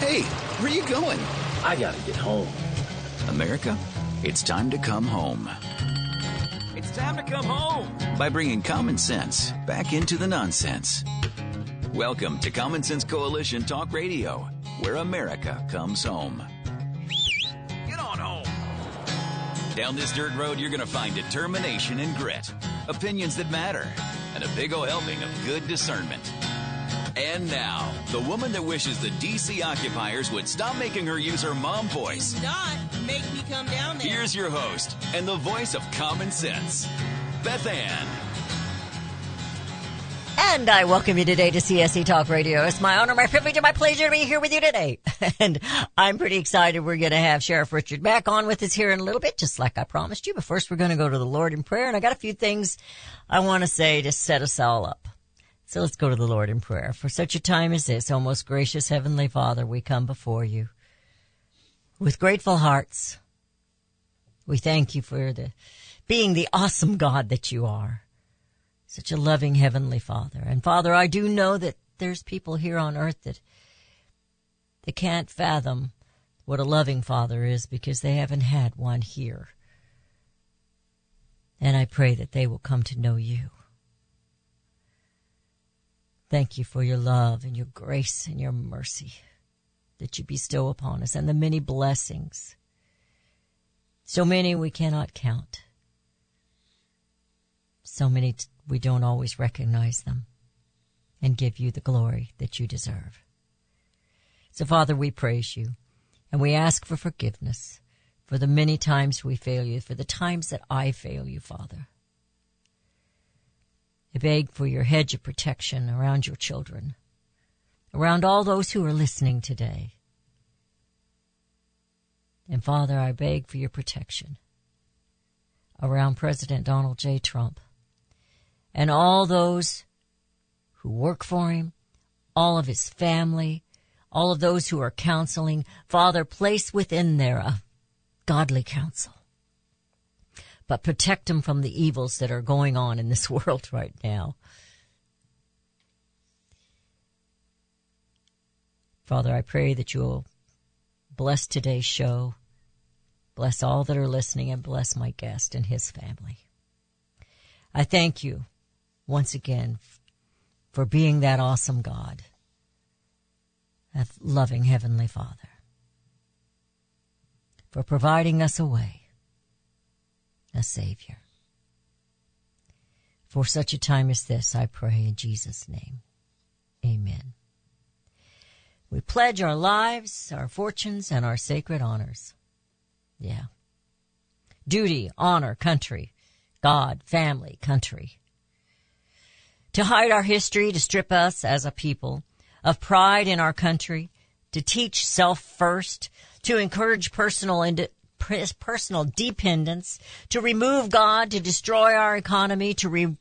Hey, where are you going? I gotta get home. America, it's time to come home. It's time to come home. By bringing common sense back into the nonsense. Welcome to Common Sense Coalition Talk Radio, where America comes home. Get on home. Down this dirt road, you're going to find determination and grit, opinions that matter, and a big ol' helping of good discernment. And now, the woman that wishes the D.C. occupiers would stop making her use her mom voice. Do not make me come down there. Here's your host and the voice of common sense, Beth Ann. And I welcome you today to CSC Talk Radio. It's my honor, my privilege, and my pleasure to be here with you today. And I'm pretty excited. We're going to have Sheriff Richard back on with us here in a little bit, just like I promised you. But first, we're going to go to the Lord in prayer. And I got a few things I want to say to set us all up. So let's go to the Lord in prayer. For such a time as this, O most gracious Heavenly Father, we come before you with grateful hearts. We thank you for being the awesome God that you are. Such a loving Heavenly Father. And Father, I do know that there's people here on earth that they can't fathom what a loving Father is because they haven't had one here. And I pray that they will come to know you. Thank you for your love and your grace and your mercy that you bestow upon us and the many blessings. So many we cannot count. So many we don't always recognize them and give you the glory that you deserve. So, Father, we praise you and we ask for forgiveness for the many times we fail you, for the times that I fail you, Father. I beg for your hedge of protection around your children, around all those who are listening today. And Father, I beg for your protection around President Donald J. Trump and all those who work for him, all of his family, all of those who are counseling. Father, place within there a godly counsel. But protect them from the evils that are going on in this world right now. Father, I pray that you'll bless today's show, bless all that are listening, and bless my guest and his family. I thank you once again for being that awesome God, that loving Heavenly Father, for providing us a way, a Savior. For such a time as this, I pray in Jesus' name. Amen. We pledge our lives, our fortunes, and our sacred honors. Yeah. Duty, honor, country, God, family, country. To hide our history, to strip us as a people of pride in our country, to teach self first, to encourage personal dependence, to remove God, to destroy our economy, to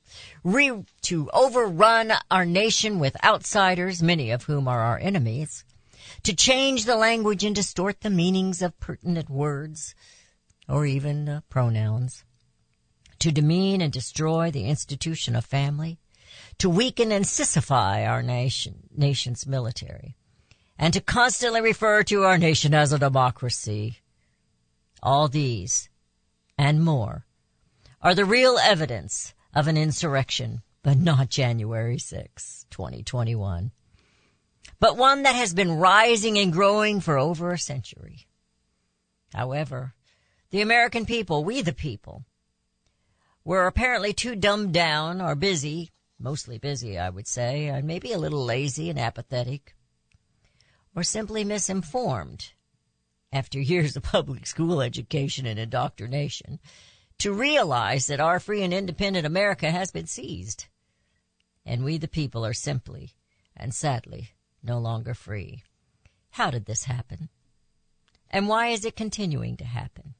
overrun our nation with outsiders, many of whom are our enemies, to change the language and distort the meanings of pertinent words or even pronouns, to demean and destroy the institution of family, to weaken and sissify our nation's military, and to constantly refer to our nation as a democracy. All these and more are the real evidence of an insurrection, but not January 6, 2021, but one that has been rising and growing for over a century. However, the American people, we the people, were apparently too dumbed down or busy, mostly busy, I would say, and maybe a little lazy and apathetic, or simply misinformed after years of public school education and indoctrination, to realize that our free and independent America has been seized, and we the people are simply and sadly no longer free. How did this happen? And why is it continuing to happen?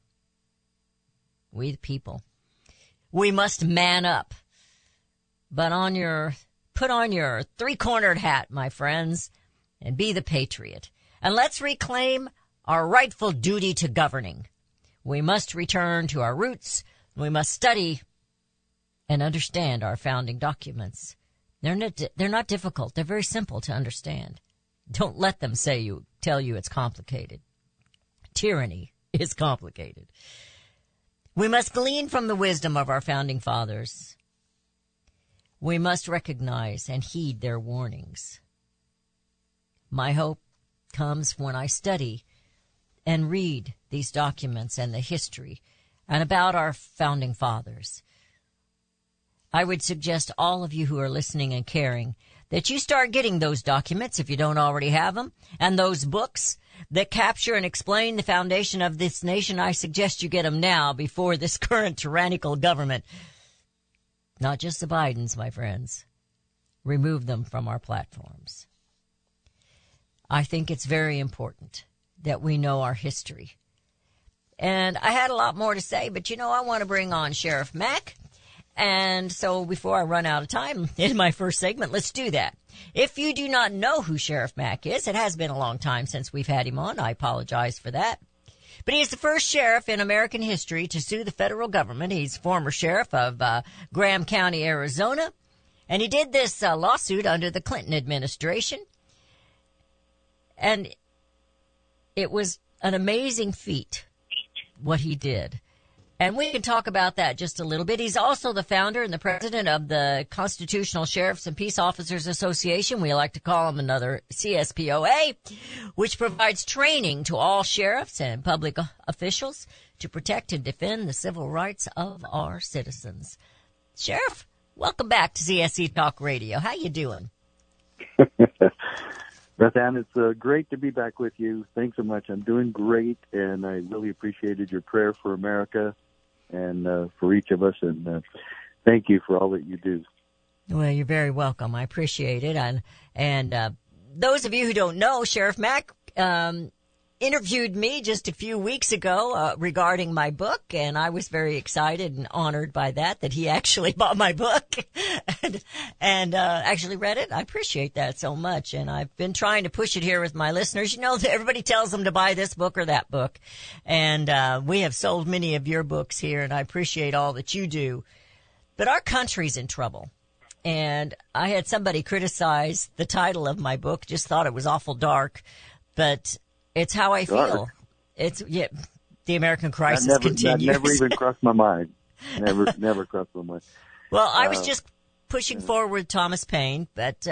We the people, we must man up. But put on your three-cornered hat, my friends, and be the patriot. And let's reclaim our rightful duty to governing. We must return to our roots. We must study and understand our founding documents. They're not difficult. They're very simple to understand. Don't let them tell you it's complicated. Tyranny is complicated. We must glean from the wisdom of our founding fathers. We must recognize and heed their warnings. My hope comes when I study and read these documents and the history and about our founding fathers. I would suggest all of you who are listening and caring that you start getting those documents if you don't already have them, and those books that capture and explain the foundation of this nation. I suggest you get them now before this current tyrannical government, not just the Bidens, my friends, remove them from our platforms. I think it's very important that we know our history. And I had a lot more to say, but I want to bring on Sheriff Mack. And so before I run out of time in my first segment, let's do that. If you do not know who Sheriff Mack is, it has been a long time since we've had him on. I apologize for that. But he is the first sheriff in American history to sue the federal government. He's former sheriff of Graham County, Arizona. And he did this lawsuit under the Clinton administration. And it was an amazing feat, what he did. And we can talk about that just a little bit. He's also the founder and the president of the Constitutional Sheriffs and Peace Officers Association. We like to call him another CSPOA, which provides training to all sheriffs and public officials to protect and defend the civil rights of our citizens. Sheriff, welcome back to CSC Talk Radio. How you doing? Beth Ann, it's great to be back with you. Thanks so much. I'm doing great, and I really appreciated your prayer for America and for each of us, and thank you for all that you do. Well, you're very welcome. I appreciate it. And those of you who don't know, Sheriff Mack interviewed me just a few weeks ago regarding my book, and I was very excited and honored by that he actually bought my book and actually read it. I appreciate that so much, and I've been trying to push it here with my listeners. Everybody tells them to buy this book or that book, and we have sold many of your books here, and I appreciate all that you do. But our country's in trouble. And I had somebody criticize the title of my book, just thought it was awful dark, but it's how I feel. It's the American crisis continues. That never even crossed my mind. Never crossed my mind. Well, I was just pushing forward Thomas Paine, but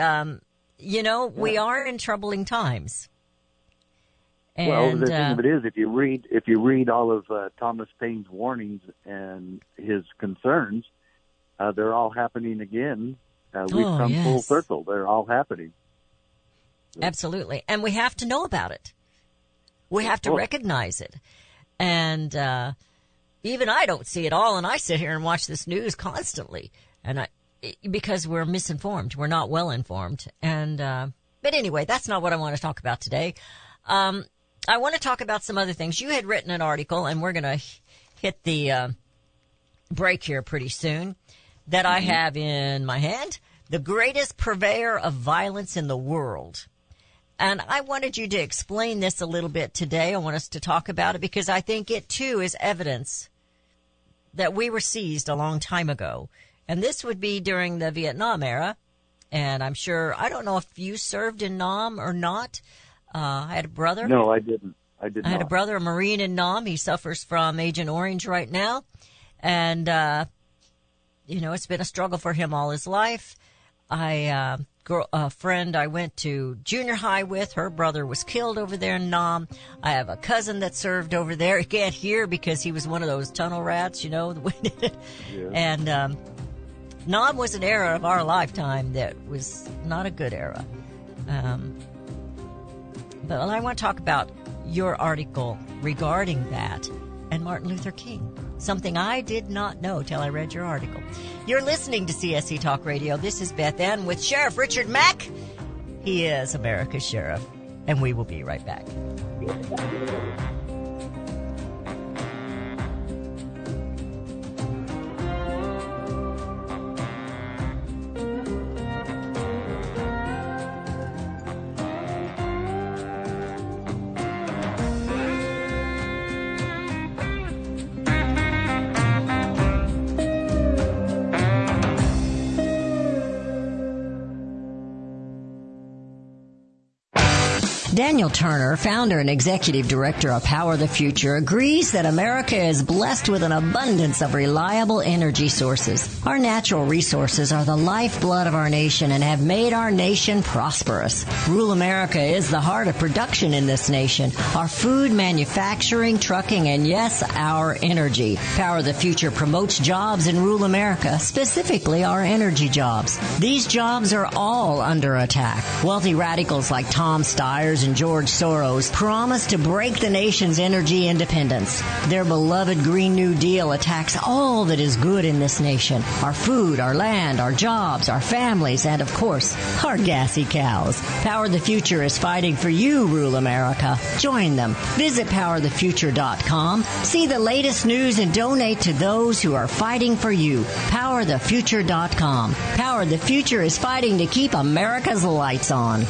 we are in troubling times. And, well, the thing of it is, if you read all of Thomas Paine's warnings and his concerns, they're all happening again. We've come full circle. They're all happening. Absolutely, and we have to know about it. We have to recognize it. And even I don't see it all, and I sit here and watch this news constantly, and because we're misinformed. We're not well informed. And but anyway, that's not what I want to talk about today. I want to talk about some other things. You had written an article, and we're going to hit the break here pretty soon, that I have in my hand, The Greatest Purveyor of Violence in the World. And I wanted you to explain this a little bit today. I want us to talk about it because I think it, too, is evidence that we were seized a long time ago. And this would be during the Vietnam era. And I'm sure, I don't know if you served in Nam or not. I had a brother. No, I didn't. I had a brother, a Marine in Nam. He suffers from Agent Orange right now. And, it's been a struggle for him all his life. A friend I went to junior high with, her brother was killed over there in Nam. I have a cousin that served over there. He can't hear because he was one of those tunnel rats, Yeah. And Nam was an era of our lifetime that was not a good era. But I want to talk about your article regarding that and Martin Luther King. Something I did not know till I read your article. You're listening to CSC Talk Radio. This is Beth Ann with Sheriff Richard Mack. He is America's Sheriff, and we will be right back. Daniel Turner, founder and executive director of Power the Future, agrees that America is blessed with an abundance of reliable energy sources. Our natural resources are the lifeblood of our nation and have made our nation prosperous. Rural America is the heart of production in this nation. Our food, manufacturing, trucking, and yes, our energy. Power the Future promotes jobs in rural America, specifically our energy jobs. These jobs are all under attack. Wealthy radicals like Tom Steyer and George Soros promise to break the nation's energy independence. Their beloved Green New Deal attacks all that is good in this nation. Our food, our land, our jobs, our families, and of course, our gassy cows. Power the Future is fighting for you, rural America. Join them. Visit PowerTheFuture.com. See the latest news and donate to those who are fighting for you. PowerTheFuture.com. Power the Future is fighting to keep America's lights on.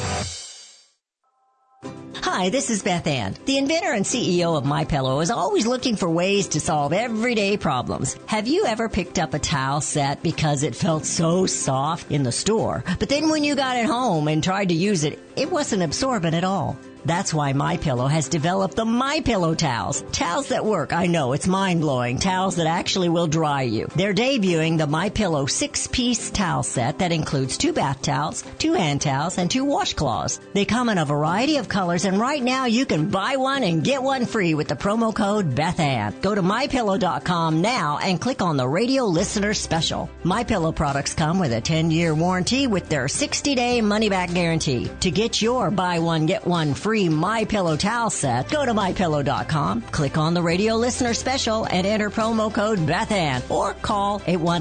Hi, this is Beth Ann. The inventor and CEO of MyPillow is always looking for ways to solve everyday problems. Have you ever picked up a towel set because it felt so soft in the store, but then when you got it home and tried to use it, it wasn't absorbent at all? That's why MyPillow has developed the MyPillow towels. Towels that work. I know, it's mind-blowing. Towels that actually will dry you. They're debuting the MyPillow 6-piece towel set that includes 2 bath towels, 2 hand towels, and 2 washcloths. They come in a variety of colors, and right now you can buy one and get one free with the promo code BethAnn. Go to MyPillow.com now and click on the radio listener special. MyPillow products come with a 10-year warranty with their 60-day money-back guarantee. To get your buy one, get one free MyPillow towel set, go to MyPillow.com, click on the radio listener special, and enter promo code BethAnn, or call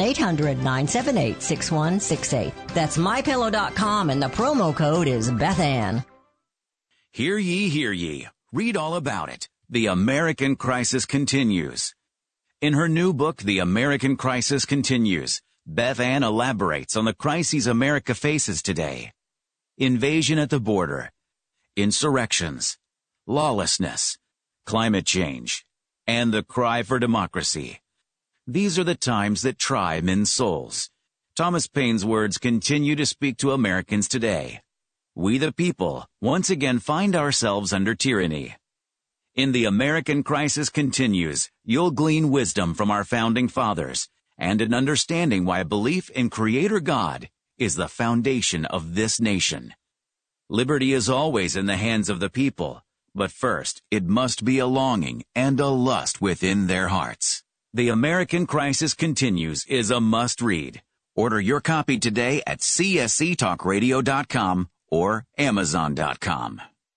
1-800-978-6168. That's MyPillow.com, and the promo code is BethAnn. Hear ye, hear ye. Read all about it. The American Crisis Continues. In her new book, The American Crisis Continues, Beth Ann elaborates on the crises America faces today. Invasion at the border, insurrections, lawlessness, climate change, and the cry for democracy. These are the times that try men's souls. Thomas Paine's words continue to speak to Americans today. We the people once again find ourselves under tyranny. In The American Crisis Continues, you'll glean wisdom from our founding fathers and an understanding why belief in Creator God is the foundation of this nation. Liberty is always in the hands of the people, but first it must be a longing and a lust within their hearts. The American Crisis Continues is a must-read. Order your copy today at csctalkradio.com or amazon.com.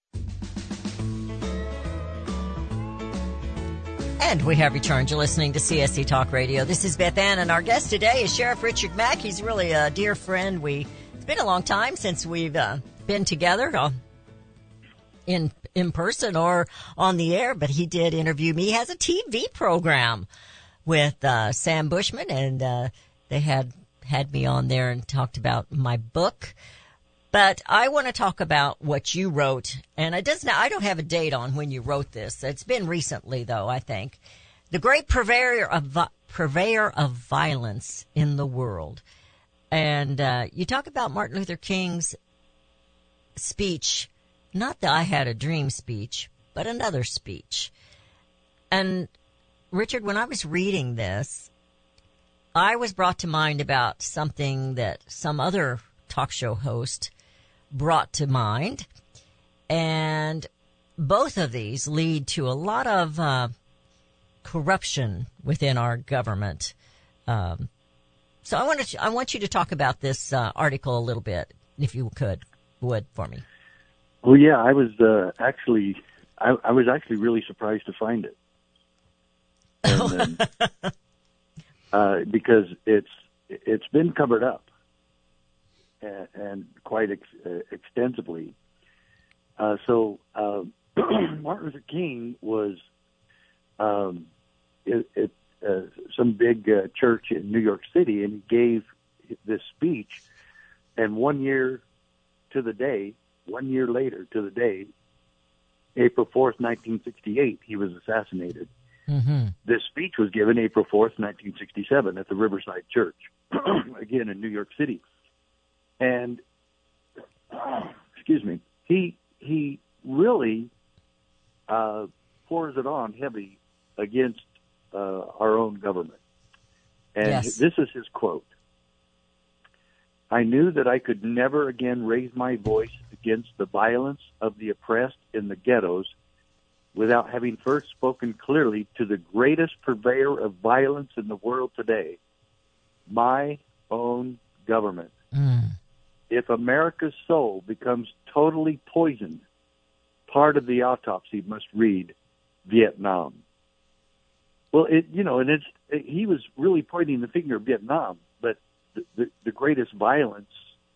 And we have returned. You're listening to CSC Talk Radio. This is Beth Ann, and our guest today is Sheriff Richard Mack. He's really a dear friend. It's been a long time since we've been together in person or on the air, but he did interview me. He has a TV program with Sam Bushman, and they had me on there and talked about my book. But I want to talk about what you wrote, and I don't have a date on when you wrote this. It's been recently, though, I think. The great purveyor of violence in the world. And you talk about Martin Luther King's speech, not the I Had a Dream speech, but another speech. And Richard, when I was reading this, I was brought to mind about something that some other talk show host brought to mind. And both of these lead to a lot of corruption within our government. So I want you to talk about this article a little bit, if you would for me. Well, yeah, I was actually really surprised to find it, and because it's been covered up and quite extensively. So Martin Luther King was some big church in New York City, and he gave this speech. And 1 year later to the day, April 4th, 1968, he was assassinated. Mm-hmm. This speech was given April 4th, 1967 at the Riverside Church, again in New York City. And, excuse me, he really pours it on heavy against our own government. And yes. This is his quote. I knew that I could never again raise my voice against the violence of the oppressed in the ghettos without having first spoken clearly to the greatest purveyor of violence in the world today, my own government. If America's soul becomes totally poisoned, part of the autopsy must read Vietnam. Well, he was really pointing the finger at Vietnam, but the greatest violence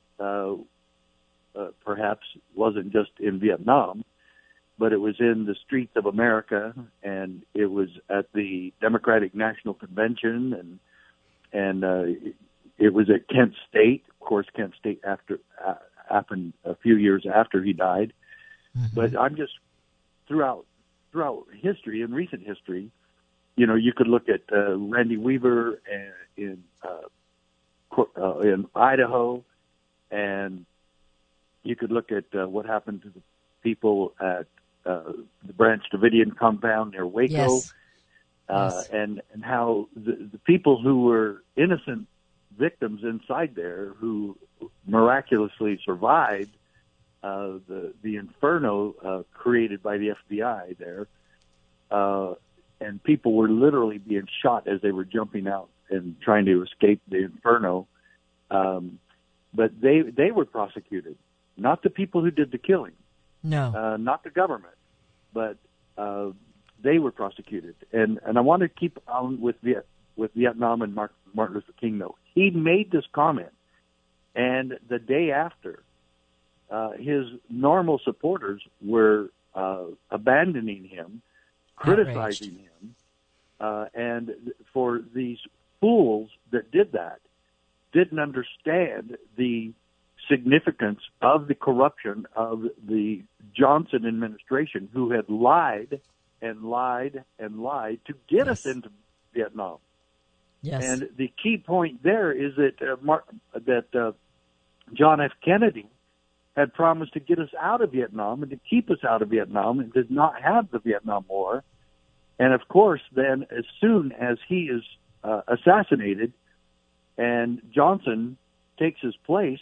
perhaps wasn't just in Vietnam, but it was in the streets of America, and it was at the Democratic National Convention, and it was at Kent State. Of course, Kent State happened a few years after he died. But I'm just throughout history, in recent history, you could look at Randy Weaver in Idaho, and you could look at what happened to the people at the Branch Davidian compound near Waco, and how the people who were innocent victims inside there who miraculously survived the inferno created by the FBI there, and people were literally being shot as they were jumping out and trying to escape the inferno. But they were prosecuted, not the people who did the killing, not the government, but they were prosecuted. And I want to keep on with Vietnam and Martin Luther King, though. He made this comment, and the day after, his normal supporters were abandoning him, criticizing him, and for these fools that did that, didn't understand the significance of the corruption of the Johnson administration, who had lied and lied and lied to get us into Vietnam. Yes. And the key point there is that John F. Kennedy had promised to get us out of Vietnam and to keep us out of Vietnam and did not have the Vietnam War. And, of course, then as soon as he is assassinated and Johnson takes his place,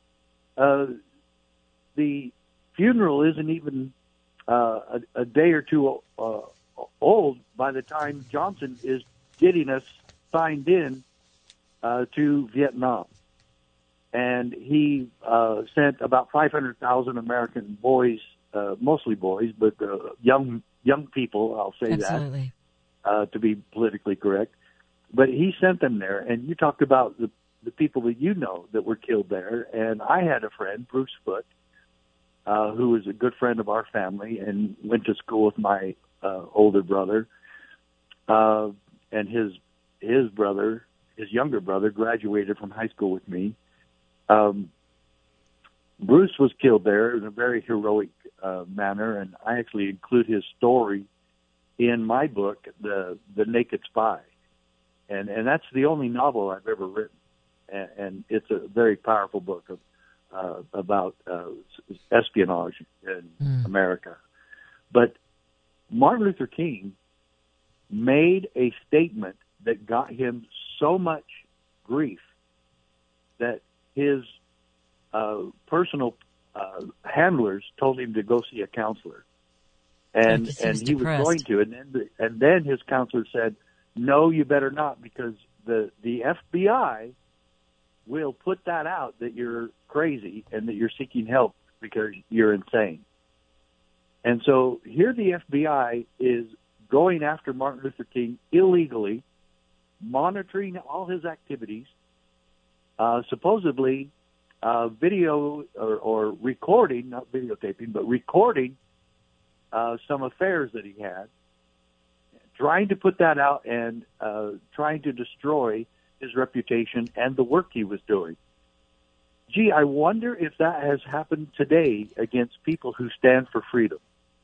the funeral isn't even a day or two old by the time Johnson is getting us signed in to Vietnam. And he sent about 500,000 American boys, mostly boys, but young people, I'll say Absolutely. that, to be politically correct. But he sent them there, and you talked about the people that you know that were killed there. And I had a friend, Bruce Foote, who was a good friend of our family and went to school with my older brother. And his brother, his younger brother, graduated from high school with me. Bruce was killed there in a very heroic manner, and I actually include his story in my book, The Naked Spy. And that's the only novel I've ever written. And it's a very powerful book about espionage in America. But Martin Luther King made a statement that got him so much grief that his personal handlers told him to go see a counselor, and he was going to, and then his counselor said, "No, you better not, because the FBI will put that out that you're crazy and that you're seeking help because you're insane." And so here the FBI is going after Martin Luther King illegally, monitoring all his activities, supposedly video or recording, not videotaping, but recording some affairs that he had, trying to put that out and trying to destroy his reputation and the work he was doing. Gee, I wonder if that has happened today against people who stand for freedom.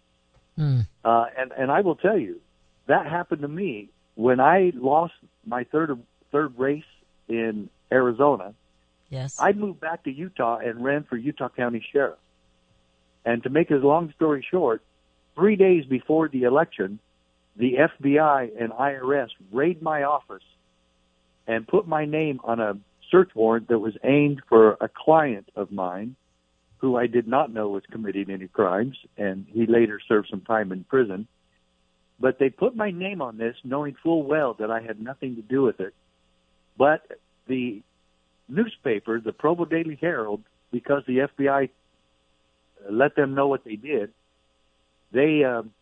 And I will tell you, that happened to me when I lost my third race in Arizona. Yes. I moved back to Utah and ran for Utah County Sheriff. And to make a long story short, 3 days before the election, the FBI and IRS raided my office and put my name on a search warrant that was aimed for a client of mine who I did not know was committing any crimes, and he later served some time in prison. But they put my name on this knowing full well that I had nothing to do with it. But the newspaper, the Provo Daily Herald, because the FBI let them know what they did, they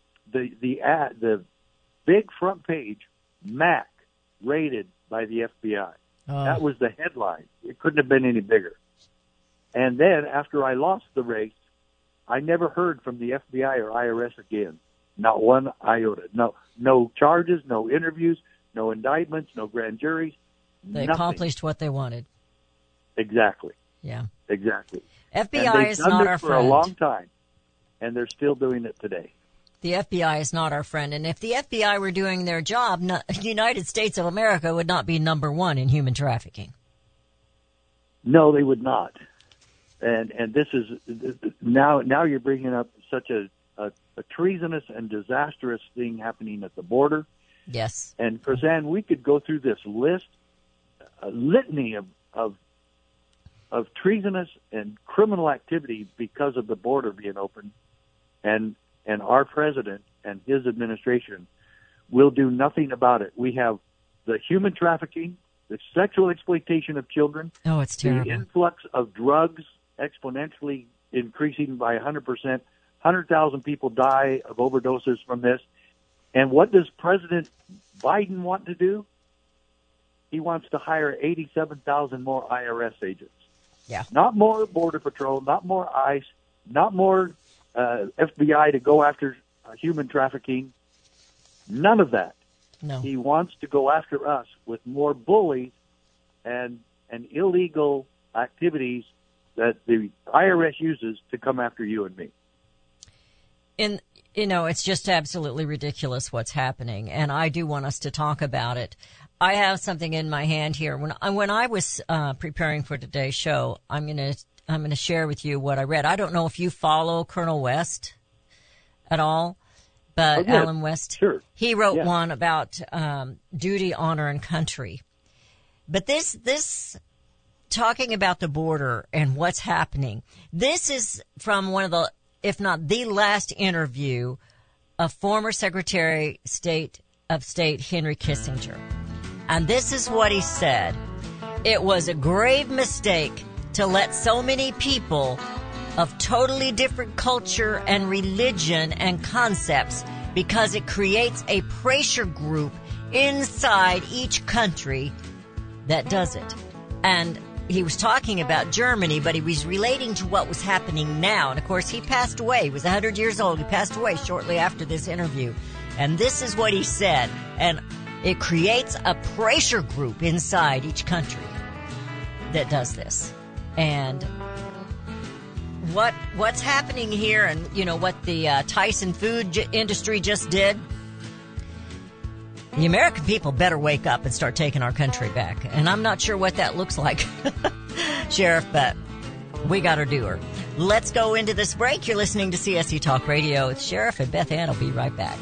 the big front page, Mac raided by the FBI. That was the headline. It couldn't have been any bigger. And then after I lost the race, I never heard from the FBI or IRS again. Not one iota. No charges, no interviews, no indictments, no grand juries. They nothing. Accomplished what they wanted. Exactly. Yeah. Exactly. FBI is not our friend. For a long time, and they're still doing it today. The FBI is not our friend, and if the FBI were doing their job, the United States of America would not be number one in human trafficking. No, they would not. And this is now you're bringing up such a treasonous and disastrous thing happening at the border. Yes. And Roseanne, we could go through this list, a litany of treasonous and criminal activity because of the border being open, and our president and his administration will do nothing about it. We have the human trafficking, the sexual exploitation of children. Oh, it's terrible. The influx of drugs exponentially increasing by 100%. 100,000 people die of overdoses from this. And what does President Biden want to do? He wants to hire 87,000 more IRS agents. Yeah. Not more Border Patrol, not more ICE, not more FBI to go after human trafficking. None of that. No. He wants to go after us with more bullies and illegal activities that the IRS uses to come after you and me. And, it's just absolutely ridiculous what's happening, and I do want us to talk about it. I have something in my hand here. When I was preparing for today's show, I'm gonna share with you what I read. I don't know if you follow Colonel West at all, but Alan West, sure. He wrote one about duty, honor, and country. But this talking about the border and what's happening. This is from one of the, if not the last interview of former Secretary of State Henry Kissinger. And this is what he said. It was a grave mistake to let so many people of totally different culture and religion and concepts, because it creates a pressure group inside each country that does it. And he was talking about Germany, but he was relating to what was happening now. And of course, he passed away. He was 100 years old. He passed away shortly after this interview. And this is what he said. And it creates a pressure group inside each country that does this. And what's happening here, and what the Tyson food industry just did, the American people better wake up and start taking our country back. And I'm not sure what that looks like, Sheriff, but we got to do her. Let's go into this break. You're listening to CSC Talk Radio. It's Sheriff and Beth Ann. I'll be right back.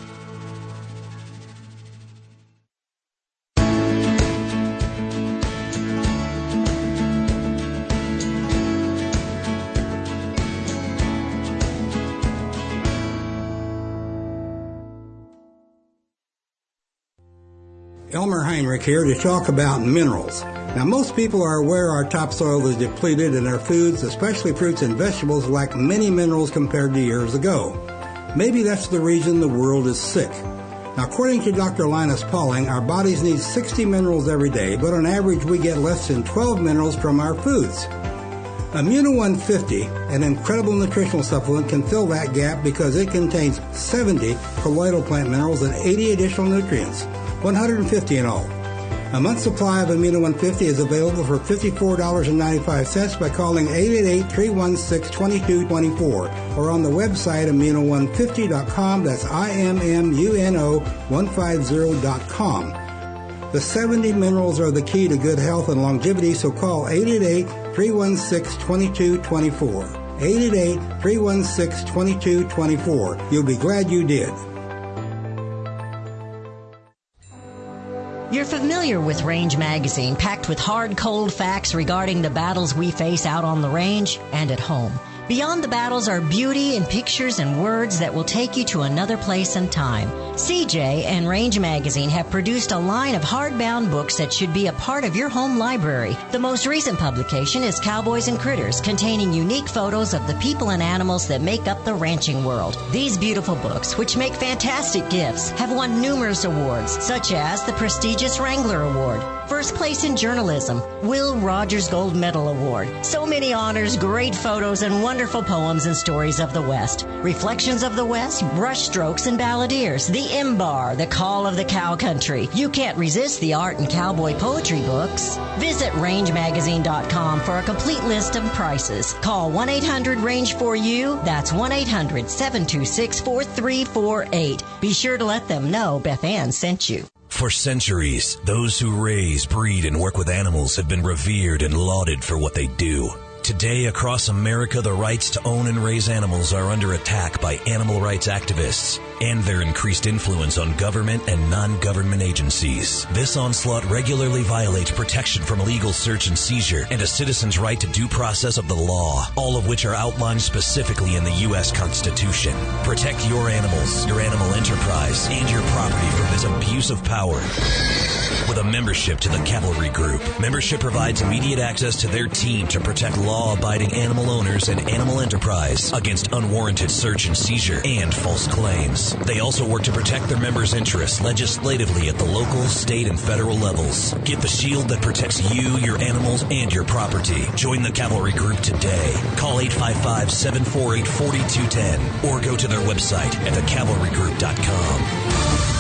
Elmer Heinrich here to talk about minerals. Now, most people are aware our topsoil is depleted and our foods, especially fruits and vegetables, lack many minerals compared to years ago. Maybe that's the reason the world is sick. Now, according to Dr. Linus Pauling, our bodies need 60 minerals every day, but on average we get less than 12 minerals from our foods. Immuno 150, an incredible nutritional supplement, can fill that gap because it contains 70 colloidal plant minerals and 80 additional nutrients. 150 in all. A month's supply of Immuno 150 is available for $54.95 by calling 888-316-2224 or on the website immuno150.com. That's IMMUNO150.com. The 70 minerals are the key to good health and longevity, so call 888-316-2224. 888-316-2224. You'll be glad you did. You're familiar with Range Magazine, packed with hard, cold facts regarding the battles we face out on the range and at home. Beyond the battles are beauty and pictures and words that will take you to another place and time. CJ and Range Magazine have produced a line of hardbound books that should be a part of your home library. The most recent publication is Cowboys and Critters, containing unique photos of the people and animals that make up the ranching world. These beautiful books, which make fantastic gifts, have won numerous awards, such as the prestigious Wrangler Award, First Place in Journalism, Will Rogers Gold Medal Award. So many honors, great photos, and wonderful poems and stories of the West. Reflections of the West, Brushstrokes and Balladeers, The Imbar, The Call of the Cow Country. You can't resist the art and cowboy poetry books. Visit rangemagazine.com for a complete list of prices. Call 1-800-RANGE-4U. That's 1-800-726-4348. Be sure to let them know Beth Ann sent you. For centuries, those who raise, breed, and work with animals have been revered and lauded for what they do. Today, across America, the rights to own and raise animals are under attack by animal rights activists and their increased influence on government and non-government agencies. This onslaught regularly violates protection from illegal search and seizure and a citizen's right to due process of the law, all of which are outlined specifically in the U.S. Constitution. Protect your animals, your animal enterprise, and your property from this abuse of power. With a membership to the Cavalry Group, membership provides immediate access to their team to protect law-abiding animal owners and animal enterprise against unwarranted search and seizure and false claims. They also work to protect their members' interests legislatively at the local, state, and federal levels. Get the shield that protects you, your animals, and your property. Join the Cavalry Group today. Call 855-748-4210 or go to their website at thecavalrygroup.com.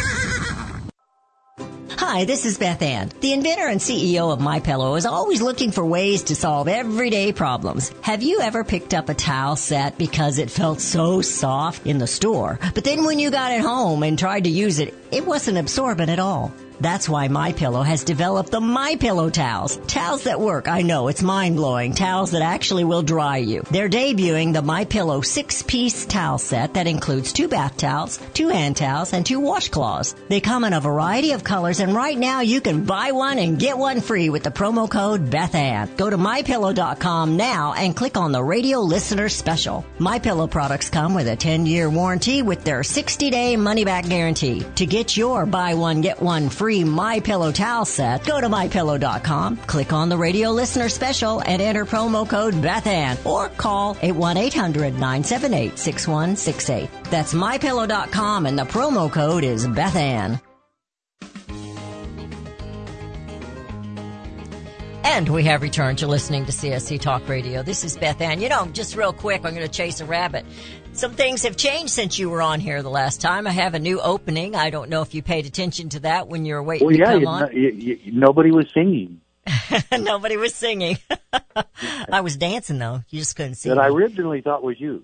Hi, this is Beth Ann. The inventor and CEO of MyPillow is always looking for ways to solve everyday problems. Have you ever picked up a towel set because it felt so soft in the store, but then when you got it home and tried to use it, it wasn't absorbent at all? That's why MyPillow has developed the MyPillow towels. Towels that work. I know, it's mind-blowing. Towels that actually will dry you. They're debuting the MyPillow 6-piece towel set that includes 2 bath towels, 2 hand towels, and 2 washcloths. They come in a variety of colors, and right now you can buy one and get one free with the promo code BethAnn. Go to MyPillow.com now and click on the radio listener special. MyPillow products come with a 10-year warranty with their 60-day money-back guarantee. To get your buy one, get one free MyPillow towel set, go to MyPillow.com, click on the radio listener special, and enter promo code BethAnn, or call 1-800-978-6168. That's MyPillow.com, and the promo code is BethAnn. And we have returned to listening to CSC Talk Radio. This is Beth Ann. You know, just real quick, I'm going to chase a rabbit. Some things have changed since you were on here the last time. I have a new opening. I don't know if you paid attention to that when you were waiting to come on. Nobody was singing. Nobody was singing. I was dancing, though. You just couldn't see that me. I originally thought was you.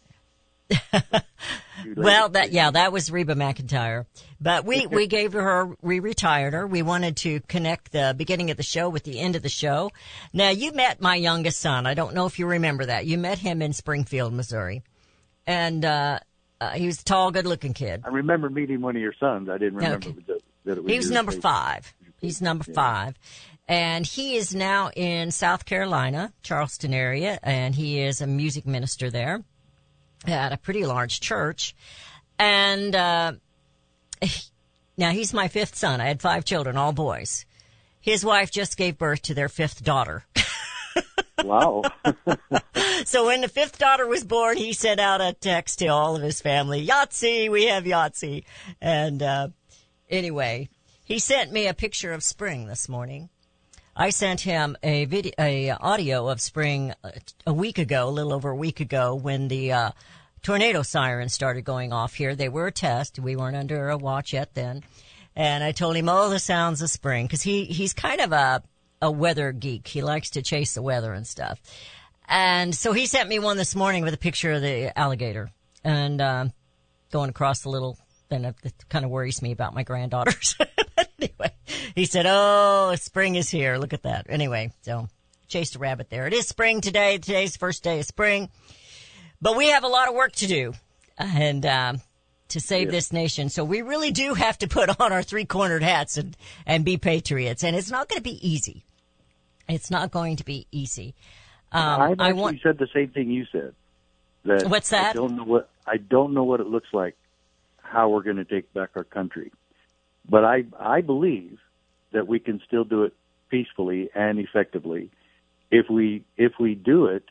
Well, that was Reba McEntire. But we gave her, we retired her. We wanted to connect the beginning of the show with the end of the show. Now, you met my youngest son. I don't know if you remember that. You met him in Springfield, Missouri. And he was a tall, good-looking kid. I remember meeting one of your sons. I didn't remember that it was He was number 5. He's number 5. And he is now in South Carolina, Charleston area, and he is a music minister there at a pretty large church. And now he's my 5th son. I had 5 children, all boys. His wife just gave birth to their 5th daughter. Wow. So when the 5th daughter was born, he sent out a text to all of his family, Yahtzee, we have Yahtzee. And anyway, he sent me a picture of spring this morning. I sent him a audio of spring a week ago, a little over a week ago, when the tornado sirens started going off here. They were a test. We weren't under a watch yet then. And I told him, the sounds of spring, because he's kind of a weather geek. He likes to chase the weather and stuff. And so he sent me one this morning with a picture of the alligator and going across the little, and it kind of worries me about my granddaughters. But anyway, he said, spring is here. Look at that. Anyway, so chased a rabbit there. It is spring today. Today's the first day of spring. But we have a lot of work to do and to save this nation. So we really do have to put on our three-cornered hats and be patriots. And it's not going to be easy. It's not going to be easy. I've actually said the same thing you said. What's that? I don't know what it looks like, how we're going to take back our country. But I believe that we can still do it peacefully and effectively if we do it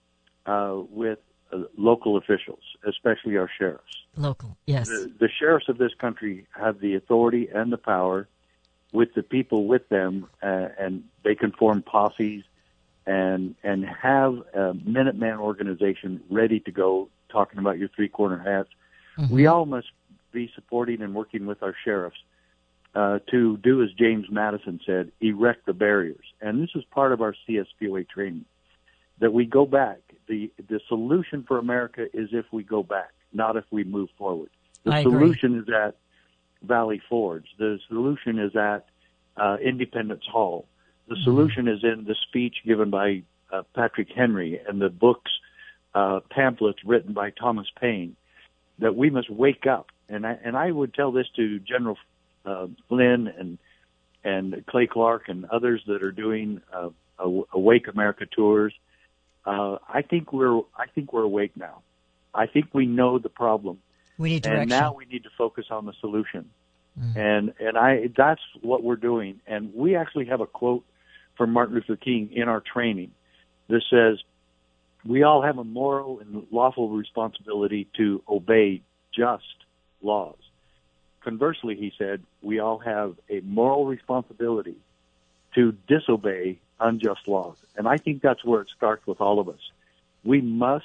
with local officials, especially our sheriffs. Local, yes. The sheriffs of this country have the authority and the power with the people with them, and they can form posses and have a Minuteman organization ready to go, talking about your three-corner hats. Mm-hmm. We all must be supporting and working with our sheriffs to do, as James Madison said, erect the barriers. And this is part of our CSPOA training, that we go back. The solution for America is if we go back, not if we move forward. The solution is at Valley Forge. The solution is at Independence Hall. The solution is in the speech given by Patrick Henry and the books, pamphlets written by Thomas Paine, that we must wake up. And I would tell this to General Flynn and Clay Clark and others that are doing Awake America tours. I think we're awake now. I think we know the problem. We need direction. And now we need to focus on the solution. And that's what we're doing. And we actually have a quote from Martin Luther King in our training that says, we all have a moral and lawful responsibility to obey just laws. Conversely, he said, we all have a moral responsibility to disobey unjust laws. And I think that's where it starts with all of us. We must,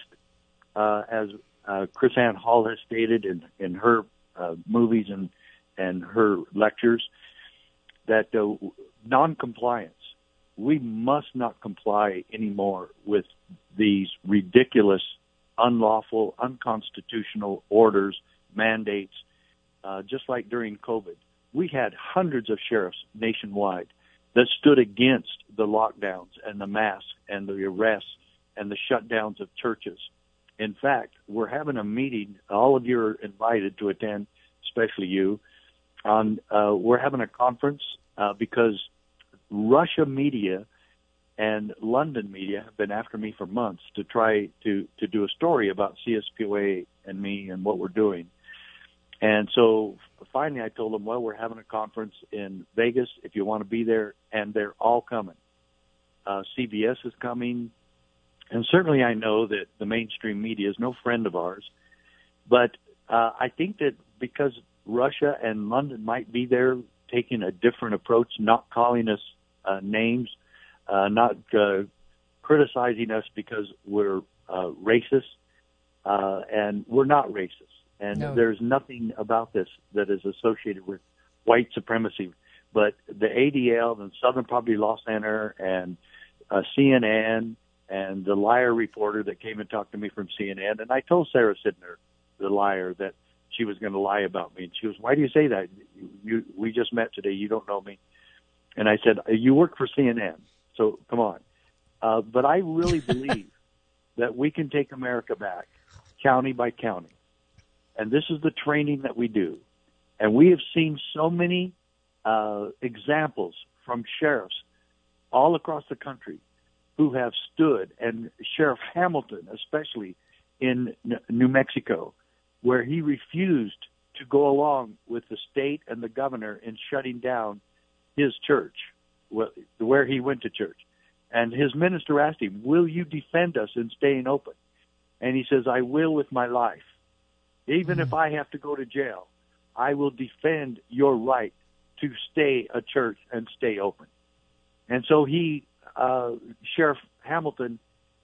as Chris Ann Hall has stated in her movies and her lectures, that noncompliance, we must not comply anymore with these ridiculous, unlawful, unconstitutional orders, mandates. Just like during COVID, we had hundreds of sheriffs nationwide that stood against the lockdowns and the masks and the arrests and the shutdowns of churches. In fact, we're having a meeting. All of you are invited to attend, especially you. We're having a conference because Russia media and London media have been after me for months to try to do a story about CSPOA and me and what we're doing. And so finally I told them, well, we're having a conference in Vegas if you want to be there, and they're all coming. CBS is coming, and certainly I know that the mainstream media is no friend of ours, but I think that because Russia and London might be there taking a different approach, not calling us names, not criticizing us because we're racist, and we're not racist. And there's nothing about this that is associated with white supremacy. But the ADL and Southern Poverty Law Center and CNN and the liar reporter that came and talked to me from CNN, and I told Sarah Sidner, the liar, that she was going to lie about me. And she goes, why do you say that? We just met today. You don't know me. And I said, you work for CNN, so come on. But I really believe that we can take America back county by county. And this is the training that we do. And we have seen so many examples from sheriffs all across the country who have stood, and Sheriff Hamilton, especially in New Mexico, where he refused to go along with the state and the governor in shutting down his church, where he went to church. And his minister asked him, will you defend us in staying open? And he says, I will with my life. Even if I have to go to jail, I will defend your right to stay a church and stay open. And so Sheriff Hamilton,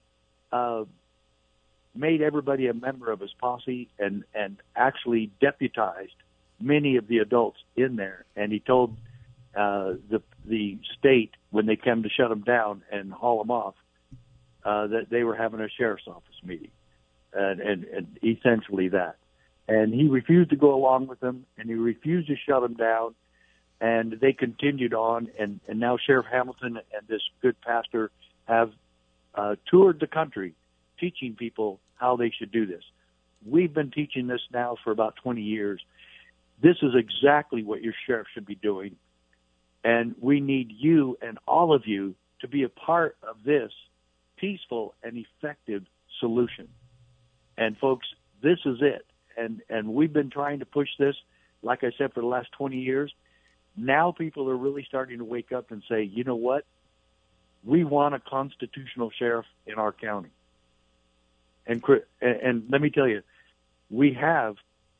made everybody a member of his posse and actually deputized many of the adults in there. And he told the state, when they came to shut them down and haul them off, that they were having a sheriff's office meeting, and essentially that. And he refused to go along with them, and he refused to shut them down, and they continued on. And now Sheriff Hamilton and this good pastor have toured the country teaching people how they should do this. We've been teaching this now for about 20 years. This is exactly what your sheriff should be doing. And we need you and all of you to be a part of this peaceful and effective solution. And folks, this is it. And we've been trying to push this, like I said, for the last 20 years. Now people are really starting to wake up and say, you know what? We want a constitutional sheriff in our county. And let me tell you, we have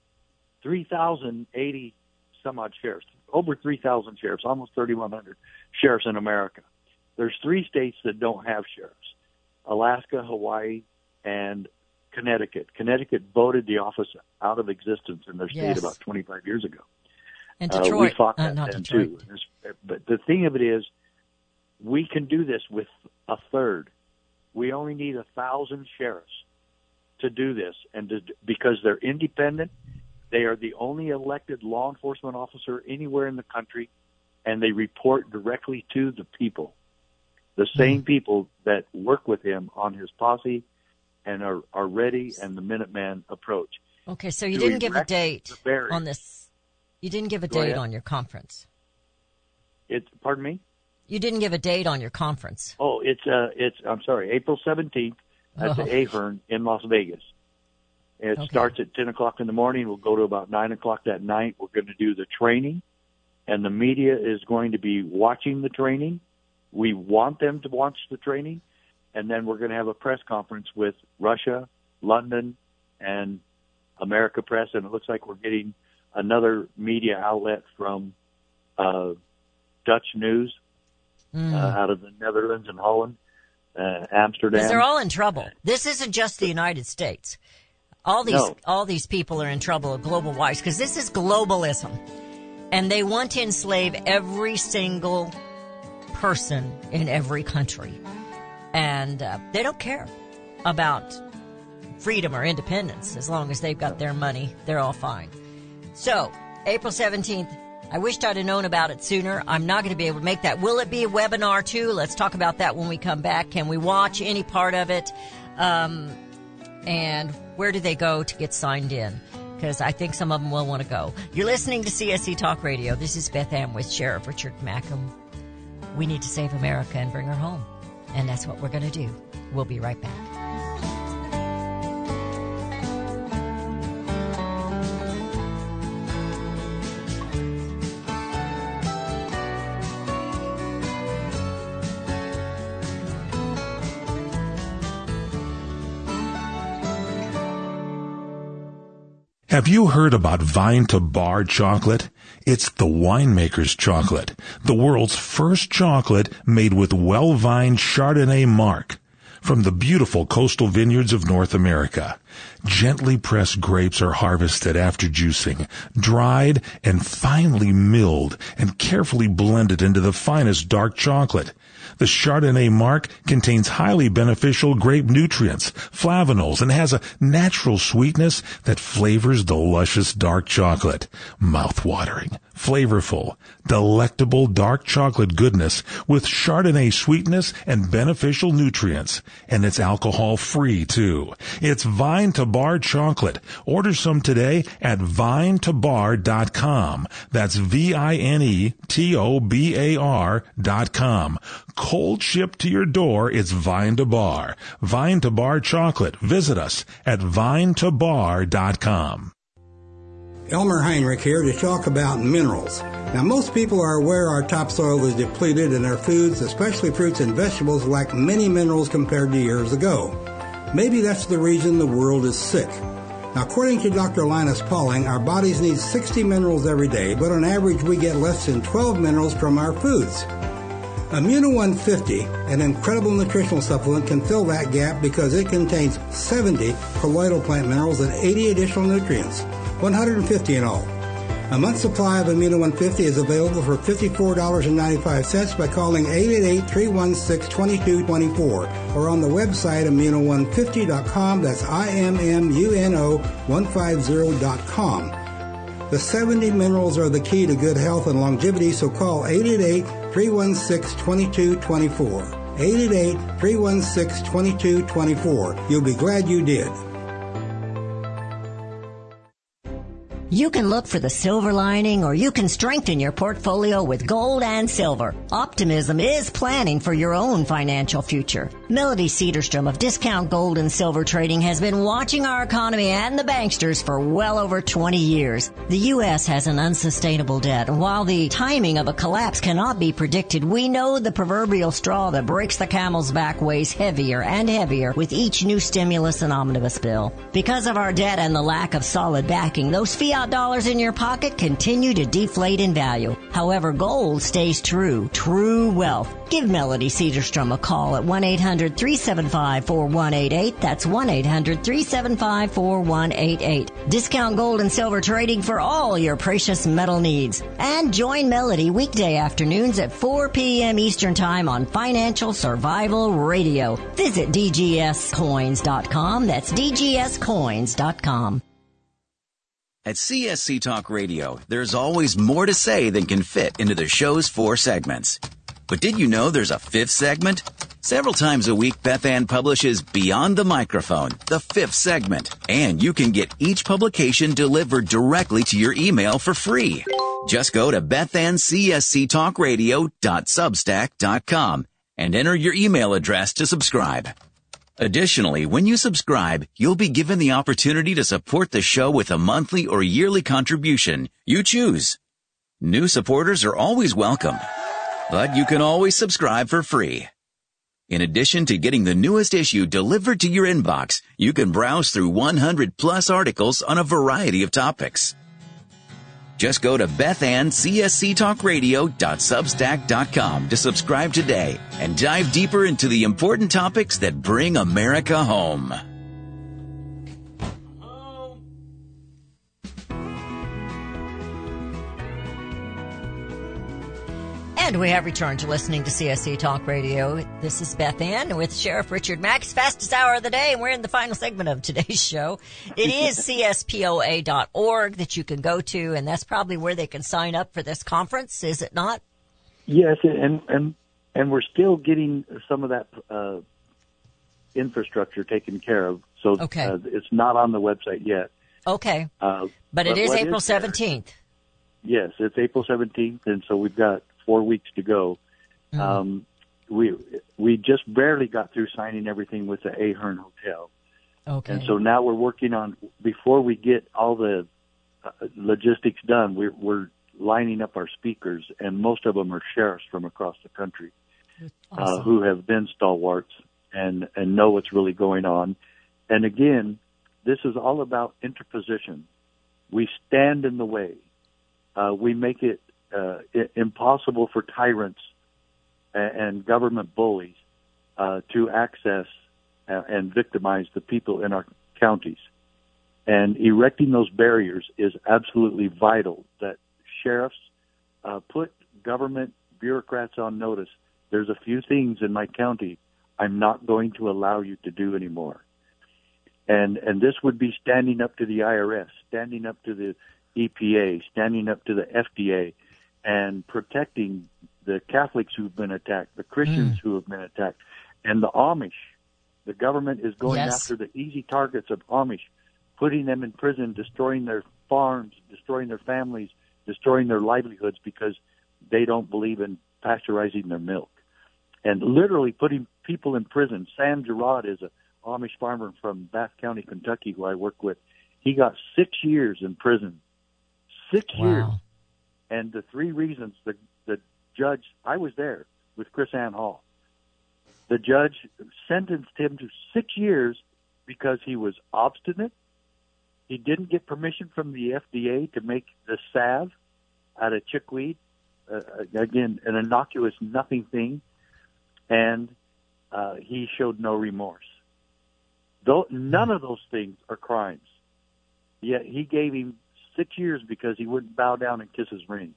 3,080 some odd sheriffs, over 3,000 sheriffs, almost 3,100 sheriffs in America. There's 3 states that don't have sheriffs: Alaska, Hawaii, and Connecticut. Connecticut voted the office out of existence in their state about 25 years ago. And Detroit. We fought that then too. But the thing of it is, we can do this with a third. We only need 1,000 sheriffs to do this, because they're independent. They are the only elected law enforcement officer anywhere in the country, and they report directly to the people, the same people that work with him on his posse and are ready and the Minuteman approach. Okay, so you didn't give a date on this. You didn't give a date on your conference. Pardon me? You didn't give a date on your conference. Oh, I'm sorry, April 17th at the Ahern in Las Vegas. It starts at 10 o'clock in the morning. We'll go to about 9 o'clock that night. We're going to do the training, and the media is going to be watching the training. We want them to watch the training, and then we're going to have a press conference with Russia, London, and America Press, and it looks like we're getting another media outlet from Dutch News out of the Netherlands and Holland, Amsterdam. Because they're all in trouble. This isn't just the United States. All these people are in trouble global-wise, because this is globalism. And they want to enslave every single person in every country. And they don't care about freedom or independence. As long as they've got their money, they're all fine. So, April 17th, I wished I'd have known about it sooner. I'm not going to be able to make that. Will it be a webinar, too? Let's talk about that when we come back. Can we watch any part of it? And where do they go to get signed in? Because I think some of them will want to go. You're listening to CSC Talk Radio. This is Beth Ann with Sheriff Richard Mackham. We need to save America and bring her home. And that's what we're going to do. We'll be right back. Have you heard about Vine to Bar chocolate? It's the winemaker's chocolate, the world's first chocolate made with well-vined Chardonnay marc from the beautiful coastal vineyards of North America. Gently pressed grapes are harvested after juicing, dried and finely milled and carefully blended into the finest dark chocolate. The Chardonnay marc contains highly beneficial grape nutrients, flavanols, and has a natural sweetness that flavors the luscious dark chocolate. Mouth-watering, flavorful, delectable dark chocolate goodness with Chardonnay sweetness and beneficial nutrients. And it's alcohol-free, too. It's Vine to Bar chocolate. Order some today at vinetobar.com. That's VINETOBAR.com. Cold shipped to your door, it's Vine to Bar. Vine to Bar chocolate. Visit us at vinetobar.com. Elmer Heinrich here to talk about minerals. Now, most people are aware our topsoil is depleted and our foods, especially fruits and vegetables, lack many minerals compared to years ago. Maybe that's the reason the world is sick. Now, according to Dr. Linus Pauling, our bodies need 60 minerals every day, but on average we get less than 12 minerals from our foods. Immuno 150, an incredible nutritional supplement, can fill that gap because it contains 70 colloidal plant minerals and 80 additional nutrients, 150 in all. A month's supply of Immuno 150 is available for $54.95 by calling 888-316-2224 or on the website immuno150.com. That's IMMUNO150.com. The 70 minerals are the key to good health and longevity, so call 888-316-2224. 888-316-2224. You'll be glad you did. You can look for the silver lining, or you can strengthen your portfolio with gold and silver. Optimism is planning for your own financial future. Melody Cedarstrom of Discount Gold and Silver Trading has been watching our economy and the banksters for well over 20 years. The U.S. has an unsustainable debt, and while the timing of a collapse cannot be predicted, we know the proverbial straw that breaks the camel's back weighs heavier and heavier with each new stimulus and omnibus bill. Because of our debt and the lack of solid backing, those fiat dollars in your pocket continue to deflate in value. However, gold stays true wealth. Give Melody Cedarstrom a call at 1-800-375-4188. That's 1-800-375-4188. Discount Gold and Silver Trading for all your precious metal needs. And join Melody weekday afternoons at 4 p.m. Eastern Time on Financial Survival Radio. Visit dgscoins.com. That's dgscoins.com. At CSC Talk Radio, there's always more to say than can fit into the show's 4 segments. But did you know there's a 5th segment? Several times a week, Beth Ann publishes Beyond the Microphone, the 5th segment. And you can get each publication delivered directly to your email for free. Just go to bethancscsctalkradio.substack.com and enter your email address to subscribe. Additionally, when you subscribe, you'll be given the opportunity to support the show with a monthly or yearly contribution. You choose. New supporters are always welcome, but you can always subscribe for free. In addition to getting the newest issue delivered to your inbox, you can browse through 100-plus articles on a variety of topics. Just go to bethancscsctalkradio.substack.com to subscribe today and dive deeper into the important topics that bring America home. And we have returned to listening to CSC Talk Radio. This is Beth Ann with Sheriff Richard Mack. Fastest hour of the day, and we're in the final segment of today's show. It is cspoa.org that you can go to, and that's probably where they can sign up for this conference, is it not? Yes, and we're still getting some of that infrastructure taken care of. So it's not on the website yet. Okay. But it is April 17th. Yes, it's April 17th, and so we've got 4 weeks to go. We just barely got through signing everything with the Ahern Hotel. Okay. And so now we're working on, before we get all the logistics done, we're lining up our speakers, and most of them are sheriffs from across the country. Awesome. Who have been stalwarts and know what's really going on. And again, this is all about interposition. We stand in the way. We make it impossible for tyrants and government bullies to access and victimize the people in our counties. And erecting those barriers is absolutely vital, that sheriffs put government bureaucrats on notice. There's a few things in my county I'm not going to allow you to do anymore. And this would be standing up to the IRS, standing up to the EPA, standing up to the FDA, and protecting the Catholics who've been attacked, the Christians who have been attacked, and the Amish. The government is going after the easy targets of Amish, putting them in prison, destroying their farms, destroying their families, destroying their livelihoods because they don't believe in pasteurizing their milk. And literally putting people in prison. Sam Gerard is an Amish farmer from Bath County, Kentucky, who I work with. He got 6 years in prison. 6 years. And the 3 reasons the judge, I was there with Chris Ann Hall. The judge sentenced him to 6 years because he was obstinate. He didn't get permission from the FDA to make the salve out of chickweed. Again, an innocuous nothing thing. And he showed no remorse. Though none of those things are crimes. Yet he gave him 6 years because he wouldn't bow down and kiss his ring.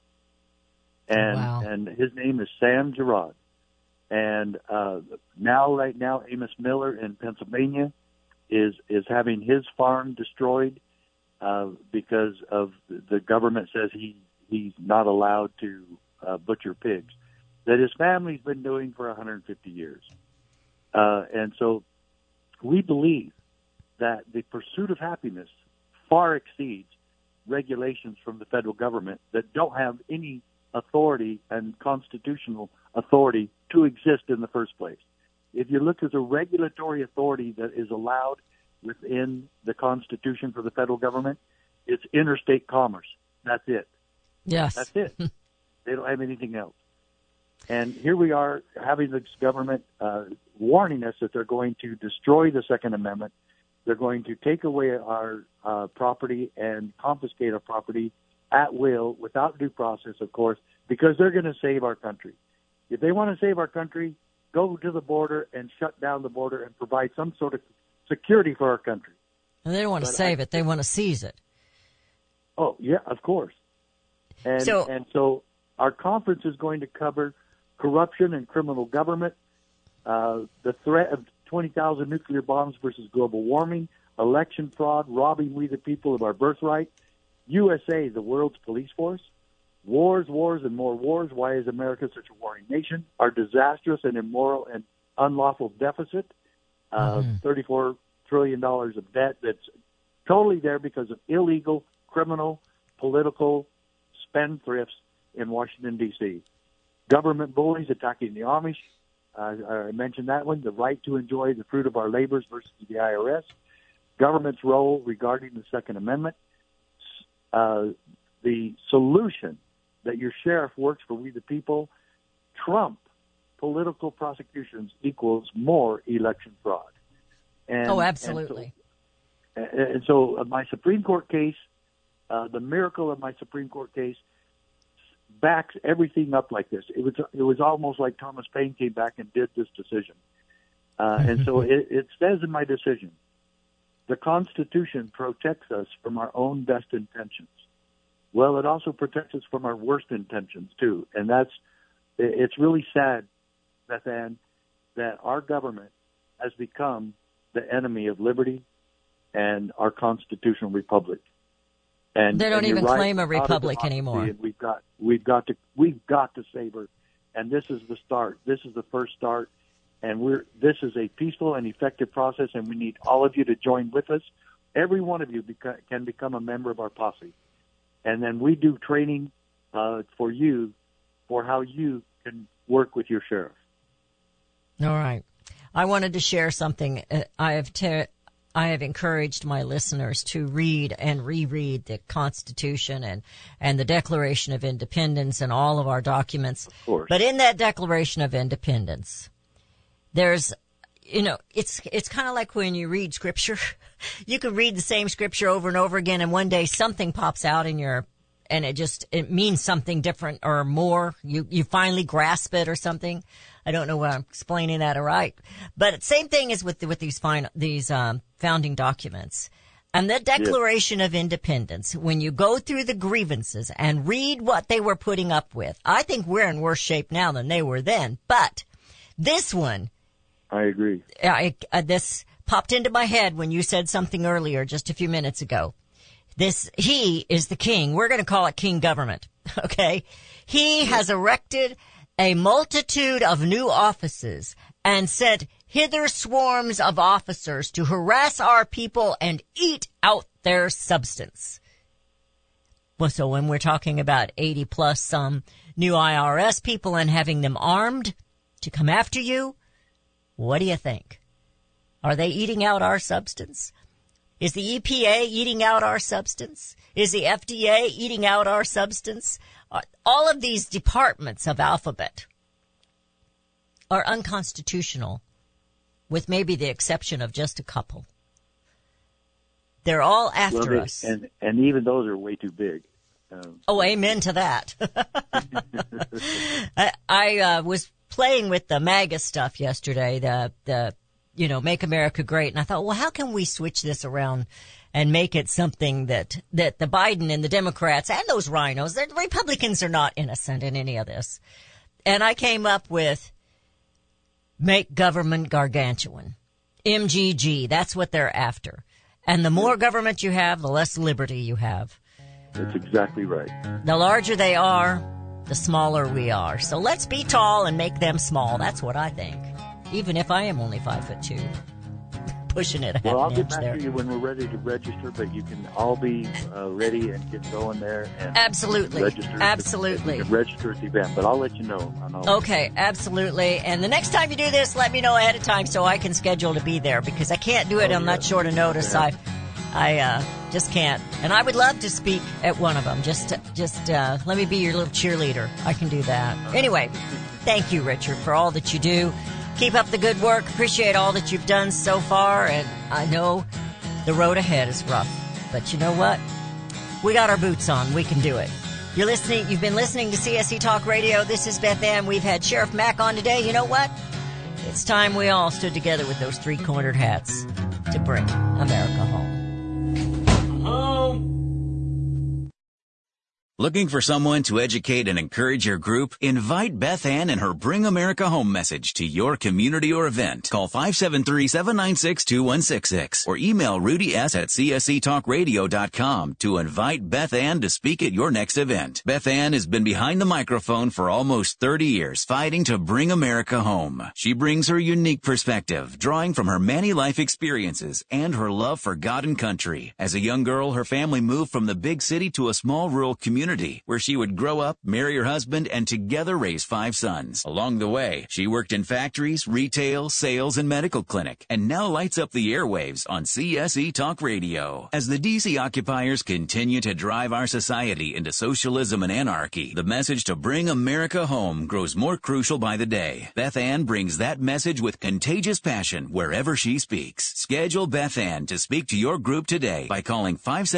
And his name is Sam Gerard. And right now, Amos Miller in Pennsylvania is having his farm destroyed because of the government says he's not allowed to butcher pigs. that his family's been doing for 150 years. And so we believe that the pursuit of happiness far exceeds regulations from the federal government that don't have any authority and constitutional authority to exist in the first place. If you look at the regulatory authority that is allowed within the Constitution for the federal government, it's interstate commerce. That's it. Yes. That's it. They don't have anything else. And here we are having this government warning us that they're going to destroy the Second Amendment. They're going to take away our property and confiscate our property at will without due process, of course, because they're going to save our country. If they want to save our country, go to the border and shut down the border and provide some sort of security for our country. And they don't want to save it. They want to seize it. Oh, yeah, of course. And so our conference is going to cover corruption and criminal government, the threat of 20,000 nuclear bombs versus global warming, election fraud, robbing we the people of our birthright, USA, the world's police force, wars, and more wars. Why is America such a warring nation? Our disastrous and immoral and unlawful deficit, $34 trillion of debt that's totally there because of illegal, criminal, political spendthrifts in Washington, D.C. Government bullies attacking the Amish. I mentioned that one, the right to enjoy the fruit of our labors versus the IRS. Government's role regarding the Second Amendment. The solution that your sheriff works for we the people, Trump political prosecutions equals more election fraud. And, absolutely. And so my Supreme Court case, the miracle of my Supreme Court case, backs everything up like this. It was almost like Thomas Paine came back and did this decision. And so it says in my decision, the Constitution protects us from our own best intentions. Well, it also protects us from our worst intentions too. And it's really sad, Bethann, that our government has become the enemy of liberty and our constitutional republic. And they don't even claim a republic anymore. And we've got to save her. And this is the start. This is the first start. And this is a peaceful and effective process, and we need all of you to join with us. Every one of you can become a member of our posse. And then we do training for you for how you can work with your sheriff. All right. I wanted to share something. I have encouraged my listeners to read and reread the Constitution and the Declaration of Independence and all of our documents. Of course. But in that Declaration of Independence, there's, it's kind of like when you read Scripture. You can read the same Scripture over and over again, and one day something pops out and it means something different or more. You finally grasp it or something. I don't know whether I'm explaining that right, but same thing is with these founding documents. And the Declaration of Independence, when you go through the grievances and read what they were putting up with, I think we're in worse shape now than they were then. But this one, I agree. This popped into my head when you said something earlier, just a few minutes ago. He is the king. We're going to call it king government. Okay. He has erected a multitude of new offices and sent hither swarms of officers to harass our people and eat out their substance. Well, so when we're talking about 80 plus some new IRS people and having them armed to come after you, what do you think? Are they eating out our substance? Is the EPA eating out our substance? Is the FDA eating out our substance? All of these departments of Alphabet are unconstitutional, with maybe the exception of just a couple. They're all after us. And even those are way too big. Amen to that. I was playing with the MAGA stuff yesterday, the Make America Great. And I thought, well, how can we switch this around and make it something that the Biden and the Democrats and those rhinos, the Republicans are not innocent in any of this. And I came up with make government gargantuan. MGG. That's what they're after. And the more government you have, the less liberty you have. That's exactly right. The larger they are, the smaller we are. So let's be tall and make them small. That's what I think. Even if I am only 5'2". Pushing it a half Well, I'll an get inch back there. to you when we're ready to register, but you can all be ready and get going there. And Absolutely. Register. Absolutely. You can register at the event, but I'll let you know. Okay, absolutely. And the next time you do this, let me know ahead of time so I can schedule to be there, because I can't do it on that short a notice. Yeah. I just can't. And I would love to speak at one of them. Just let me be your little cheerleader. I can do that. Anyway, thank you, Richard, for all that you do. Keep up the good work. Appreciate all that you've done so far. And I know the road ahead is rough. But you know what? We got our boots on. We can do it. You've been listening to CSC Talk Radio. This is Beth Ann. We've had Sheriff Mack on today. You know what? It's time we all stood together with those three-cornered hats to bring America home. Looking for someone to educate and encourage your group? Invite Beth Ann and her Bring America Home message to your community or event. Call 573-796-2166 or email Rudy S. at csctalkradio.com to invite Beth Ann to speak at your next event. Beth Ann has been behind the microphone for almost 30 years, fighting to bring America home. She brings her unique perspective, drawing from her many life experiences and her love for God and country. As a young girl, her family moved from the big city to a small rural community where she would grow up, marry her husband, and together raise 5 sons. Along the way, she worked in factories, retail, sales, and medical clinic, and now lights up the airwaves on CSE Talk Radio. As the DC occupiers continue to drive our society into socialism and anarchy, the message to bring America home grows more crucial by the day. Beth Ann brings that message with contagious passion wherever she speaks. Schedule Beth Ann to speak to your group today by calling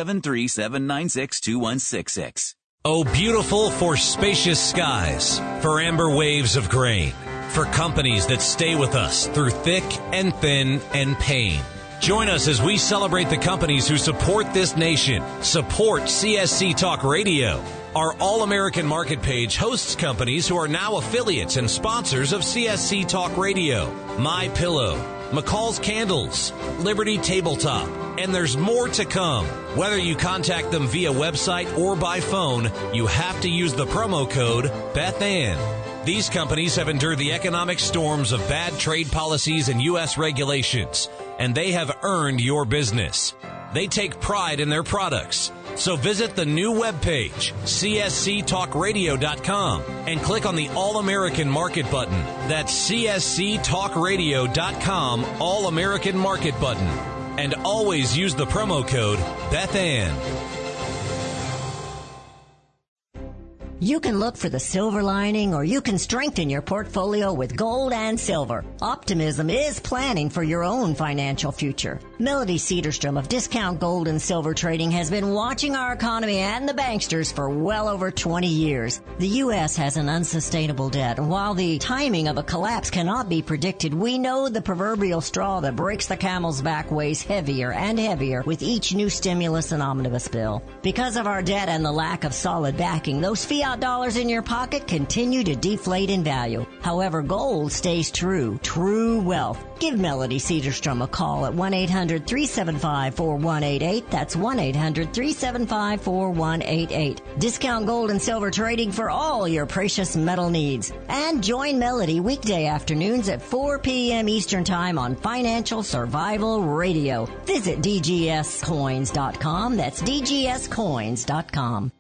573-796-2166. Oh, beautiful for spacious skies, for amber waves of grain, for companies that stay with us through thick and thin and pain. Join us as we celebrate the companies who support this nation. Support CSC Talk Radio. Our All-American Market page hosts companies who are now affiliates and sponsors of CSC Talk Radio. MyPillow, McCall's Candles, Liberty Tabletop, and there's more to come. Whether you contact them via website or by phone, you have to use the promo code BethAnn. These companies have endured the economic storms of bad trade policies and U.S. regulations, and they have earned your business. They take pride in their products. So visit the new webpage, csctalkradio.com, and click on the All-American Market button. That's csctalkradio.com, All-American Market button. And always use the promo code BethAnn. You can look for the silver lining, or you can strengthen your portfolio with gold and silver. Optimism is planning for your own financial future. Melody Cedarstrom of Discount Gold and Silver Trading has been watching our economy and the banksters for well over 20 years. The U.S. has an unsustainable debt, and while the timing of a collapse cannot be predicted, we know the proverbial straw that breaks the camel's back weighs heavier and heavier with each new stimulus and omnibus bill. Because of our debt and the lack of solid backing, those fiat dollars in your pocket continue to deflate in value. However, gold stays true wealth. Give Melody Cedarstrom a call at 1-800-375-4188. That's 1-800-375-4188. Discount Gold and Silver Trading for all your precious metal needs. And join Melody weekday afternoons at 4 p.m. Eastern Time on Financial Survival Radio. Visit DGScoins.com. That's DGScoins.com.